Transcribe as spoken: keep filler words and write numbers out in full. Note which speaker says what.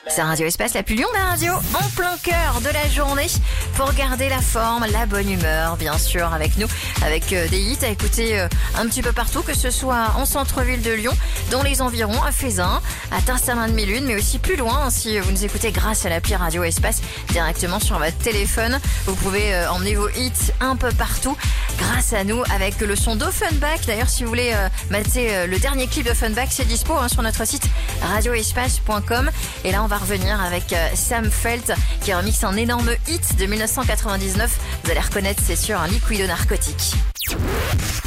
Speaker 1: C'est Radio Espace, la plus Lyon des radios, en plein cœur de la journée pour garder la forme, la bonne humeur, bien sûr, avec nous, avec euh, des hits à écouter euh, un petit peu partout, que ce soit en centre-ville de Lyon, dans les environs, à Fézin, à Tinsaint-Main-de-Mélune, mais aussi plus loin, hein, si vous nous écoutez grâce à l'appli Radio Espace directement sur votre téléphone. Vous pouvez euh, emmener vos hits un peu partout grâce à nous avec le son d'Offenbach. D'ailleurs, si vous voulez euh, mater euh, le dernier clip d'Offenbach, c'est dispo hein, sur notre site radio espace point com. Et là, on va revenir avec euh, Sam Feldt qui remixe un énorme hit de dix-neuf cent quatre-vingt-dix-neuf. Vous allez reconnaître, c'est sûr, un Liquido Narcotique.